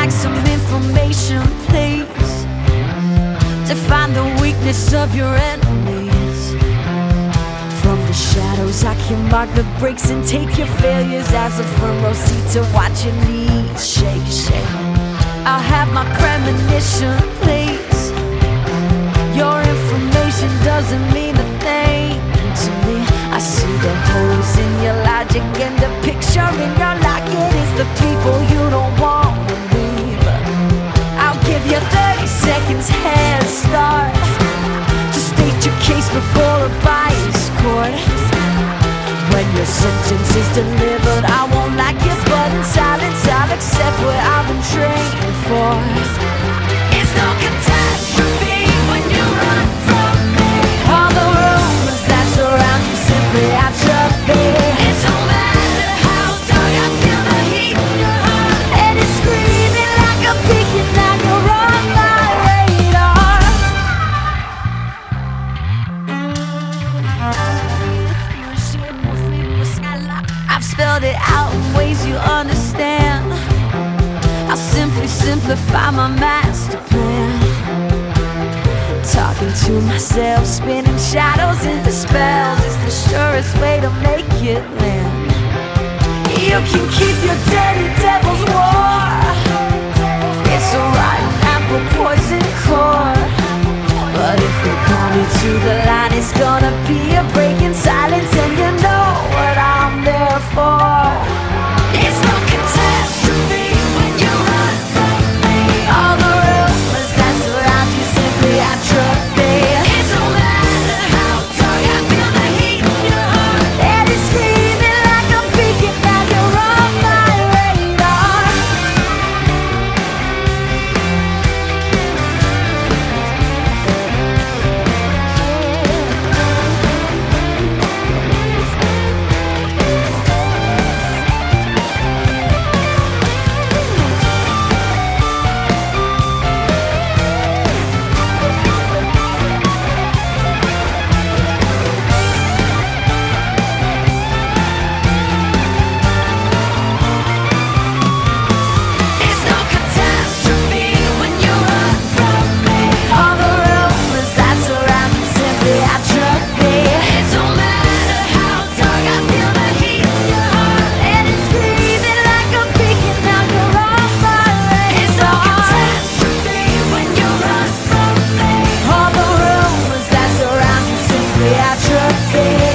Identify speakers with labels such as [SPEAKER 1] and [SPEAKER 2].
[SPEAKER 1] like some information, please. Define the weakness of your enemies. From the shadows I can mark the breaks and take your failures as a front row seat to watch your knees shake, shake. I'll have my premonition, please. Your information doesn't mean a thing to me. I see the holes in your logic and the picture in your locket is the people you don't want to leave. I'll give you 30 seconds head start to state your case before a bias court. When your sentence is delivered, I won't like it, but in silence I'll accept what I've been trained for. It's no catastrophe when you run from me. All the rumors that surround you simply atrophy. It don't matter how dark, I feel the heat in your heart, and it's screaming like a beacon that you're on my radar. I've spelled it out in ways you understand. I'll simply simplify my master plan. Talking to myself, spinning shadows into spells is the surest way to make it land. You can keep your dirty devil's war. It's a rotten apple poison core. But if you call me to the line, it's gonna be a break in silence, and you know what I'm there for. It's no catastrophe when you run from me. All the rumors that surround you simply atrophy. It don't matter how dark, I feel the heat in your heart, and it's screaming like a beacon that you're on my radar. It's no catastrophe when you run from me. All the rumors that surround you simply atrophy. It don't matter how dark, I feel the heat in your heart, and it's screaming like a beacon now you're on my radar. It's no catastrophe when you run from me. All the rumors that surround you simply atrophy.